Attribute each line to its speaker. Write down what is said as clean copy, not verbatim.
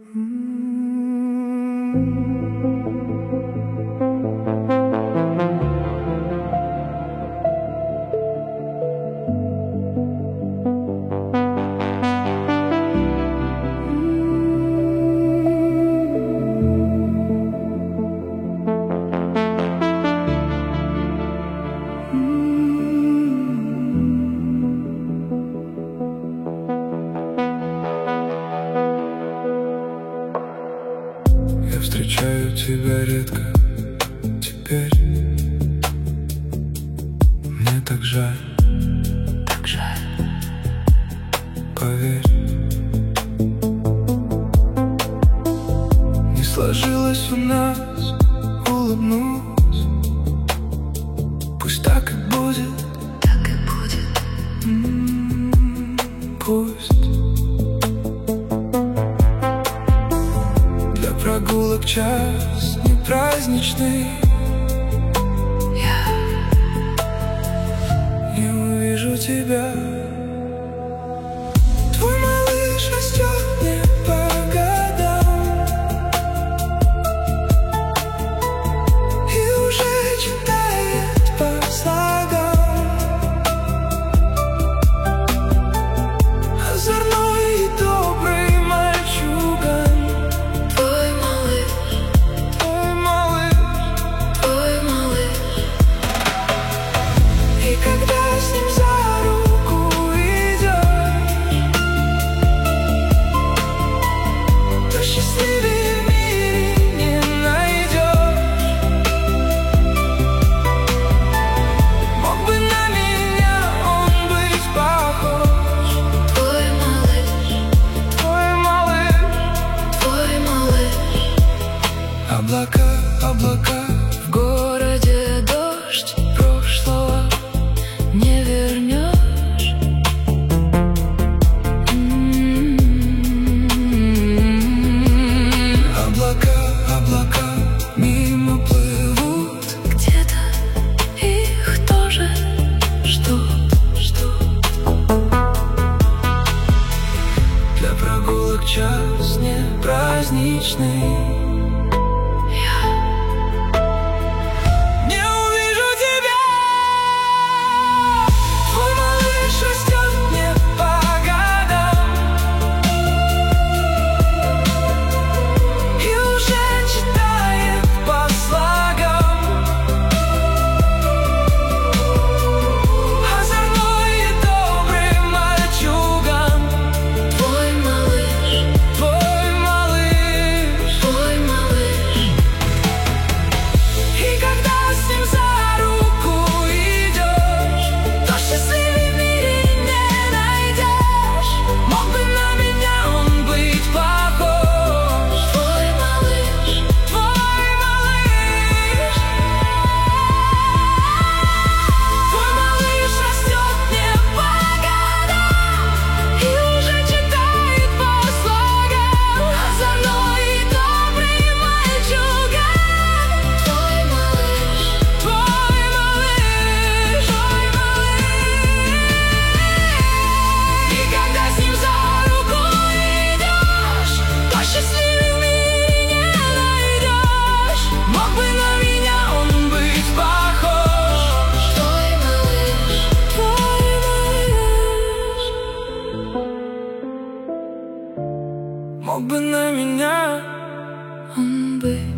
Speaker 1: Я встречаю тебя редко теперь. Мне так жаль, поверь. Не сложилось у нас, улыбнусь. Пусть так и будет, пусть. Для прогулок час не праздничный. Я не увижу тебя. Твой малыш растет не по годам и уже читает по слогам. Озорной и добрый мальчуган.
Speaker 2: Твой малыш,
Speaker 1: Твой малыш.
Speaker 2: твой малыш.
Speaker 1: И когда с ним за руку идешь, то счастливее в мире не найдешь. Мог бы на меня он быть похож.
Speaker 2: Твой малыш,
Speaker 1: Твой малыш.
Speaker 2: твой малыш.
Speaker 1: Облака, облака,
Speaker 2: В городе дождь, прошлого не вернешь.
Speaker 1: облака, облака мимо плывут.
Speaker 2: Где-то их тоже ждут.
Speaker 1: Для прогулок час не праздничный. Не увижу тебя. Твой малыш растет не по годам и уже читает по слогам. Озорной и добрый мальчуган.
Speaker 2: Твой малыш,
Speaker 1: Твой малыш.
Speaker 2: твой малыш.
Speaker 1: И когда с ним за руку идешь, то счастливее в мире не найдешь. Мог бы на меня он быть похож.
Speaker 2: Твой малыш,
Speaker 1: Твой малыш. Твой малыш растет не по годам и уже читает по слогам. Озорной и добрый мальчуган.
Speaker 2: твой малыш.
Speaker 1: Твой малыш, твой малыш. И когда с ним за руку идешь, то счастливее в мире не найдешь. Мог бы на меня он быть похож.
Speaker 2: Твой малыш,
Speaker 1: Твой малыш. Мог бы на меня он быть